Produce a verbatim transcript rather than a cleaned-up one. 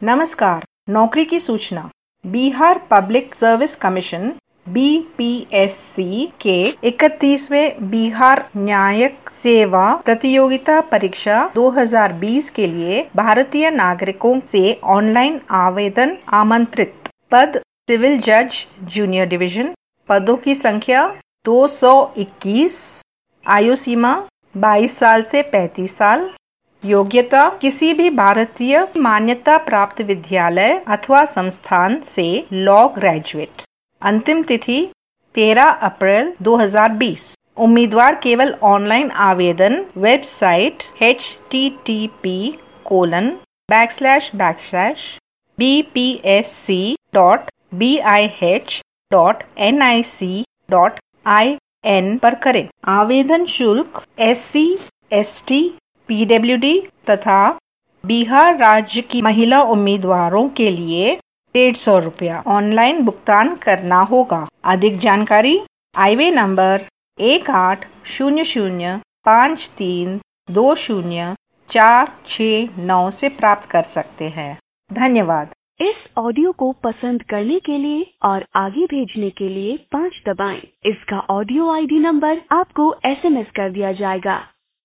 नमस्कार। नौकरी की सूचना। Bihar public service commission B P S C के इकतीसवें बिहार न्यायिक सेवा प्रतियोगिता परीक्षा दो हज़ार बीस के लिए भारतीय नागरिकों से ऑनलाइन आवेदन आमंत्रित। पद सिविल जज जूनियर डिवीजन। पदों की संख्या दो सौ इक्कीस। आयु सीमा बाईस साल से पैंतीस साल। योग्यता किसी भी भारतीय मान्यता प्राप्त विद्यालय अथवा संस्थान से लॉ ग्रेजुएट। अंतिम तिथि तेरह अप्रैल दो हज़ार बीस। उम्मीदवार केवल ऑनलाइन आवेदन website H T T P colon back slash back slash B P S C dot B I H dot N I C dot I N पर करें। आवेदन शुल्क S C S T P W D तथा बिहार राज्य की महिला उम्मीदवारों के लिए डेढ़ सौ रुपया ऑनलाइन भुगतान करना होगा। अधिक जानकारी हाईवे नंबर एक आठ शून्य शून्य पाँच तीन दो शून्य चार छः नौ से प्राप्त कर सकते हैं। धन्यवाद। इस ऑडियो को पसंद करने के लिए और आगे भेजने के लिए पाँच दबाएं। इसका ऑडियो आई डी नंबर आपको एस एम एस कर दिया जाएगा।